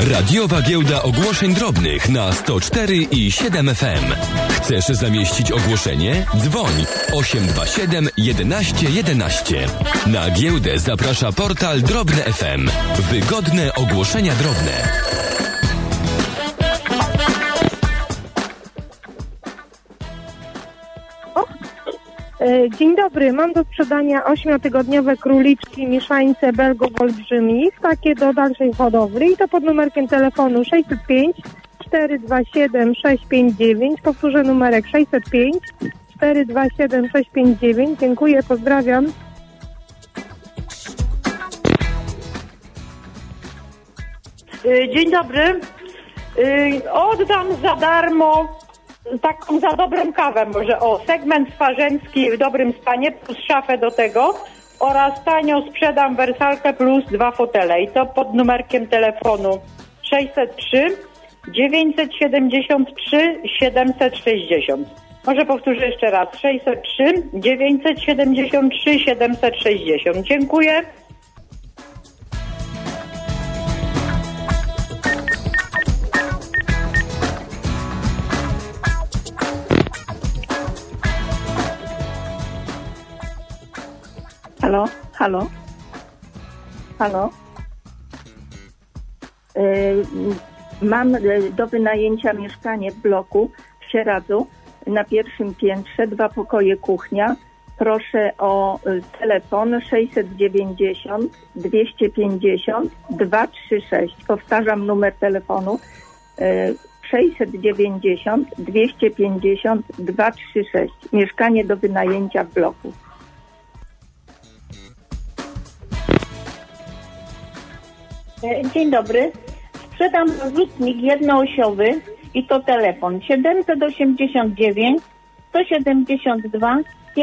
Radiowa Giełda Ogłoszeń Drobnych na 104 i 7 FM. Chcesz zamieścić ogłoszenie? Dzwoń 827 11 11. Na giełdę zaprasza portal Drobne FM. Wygodne ogłoszenia drobne. Dzień dobry, mam do sprzedania 8-tygodniowe króliczki mieszańce belgo-wolbrzymich, takie do dalszej hodowli i to pod numerkiem telefonu 605 427 659, powtórzę numerek 605 427 659, dziękuję, pozdrawiam. Dzień dobry, oddam za darmo taką za dobrą kawę może, segment swarzęcki w dobrym stanie plus szafę do tego oraz tanio sprzedam wersalkę plus 2 fotele i to pod numerkiem telefonu 603 973 760. Może powtórzę jeszcze raz 603 973 760. Dziękuję. Halo. Mam do wynajęcia mieszkanie w bloku w Sieradzu na pierwszym piętrze, 2 pokoje, kuchnia. Proszę o telefon 690 250 236. Powtarzam numer telefonu 690 250 236. Mieszkanie do wynajęcia w bloku. Dzień dobry. Sprzedam rzutnik jednoosiowy i to telefon 789 172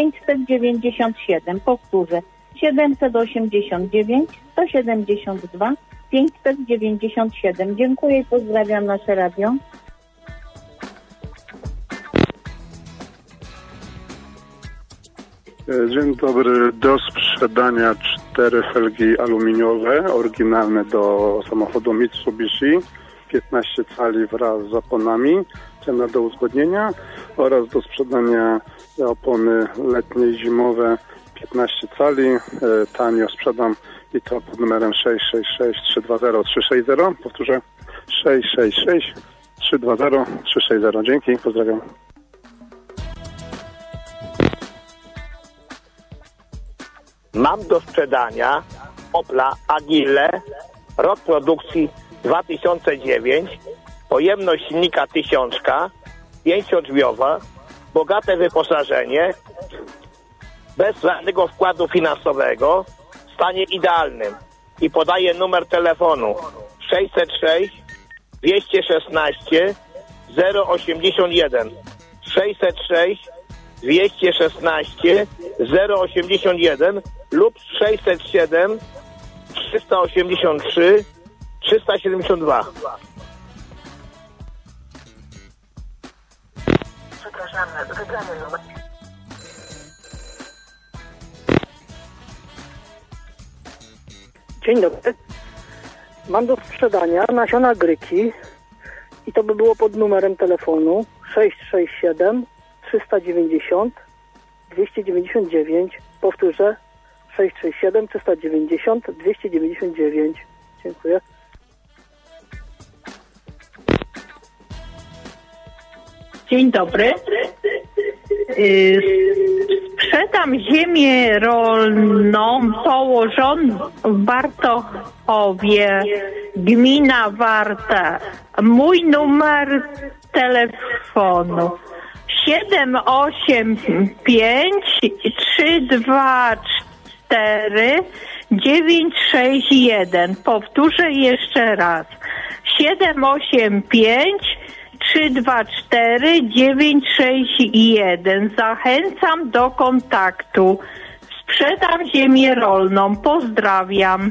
597. Powtórzę 789 172 597. Dziękuję i pozdrawiam nasze radio. Dzień dobry. Do sprzedania 4 felgi aluminiowe, oryginalne do samochodu Mitsubishi, 15 cali wraz z oponami, cena do uzgodnienia, oraz do sprzedania opony letnie i zimowe, 15 cali, tanio sprzedam i to pod numerem 666 320 360, powtórzę 666 320 360. Dzięki, pozdrawiam. Mam do sprzedania Opla Agile, rok produkcji 2009, pojemność silnika 1000, 5-drzwiowa, bogate wyposażenie, bez żadnego wkładu finansowego, w stanie idealnym. I podaję numer telefonu 606 216 081 606 216 081 lub 607 383 372. Przepraszamy, wybrany numer. Dzień dobry. Mam do sprzedania nasiona gryki i to by było pod numerem telefonu 667 390 299. Powtórzę 667 390 299. Dziękuję. Dzień dobry. Sprzedam ziemię rolną położoną w Bartochowie, gmina Warta. Mój numer telefonu 785 324 961. Powtórzę jeszcze raz. 785 324 961. Zachęcam do kontaktu. Sprzedam ziemię rolną. Pozdrawiam.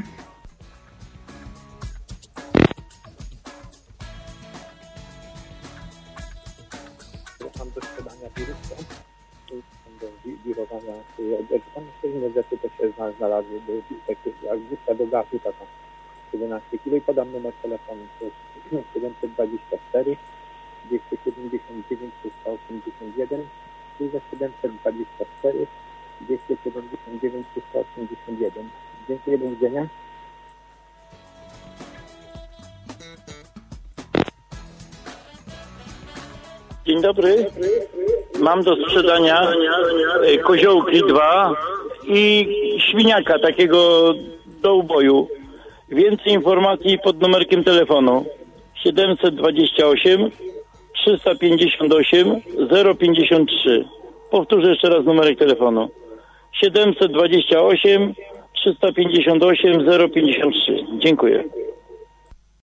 Mam do sprzedania wiruską, do wirowania, tam inne rzeczy też się znalazły, jak wódka do gazu taka. 11 kg i podam numer telefonu. To jest 724 279 381 i za 724 279 381. Dziękuję, do widzenia. Dzień dobry. Mam do sprzedania koziołki 2 i świniaka takiego do uboju. Więcej informacji pod numerkiem telefonu 728 358 053. Powtórzę jeszcze raz numerek telefonu 728 358 053. Dziękuję.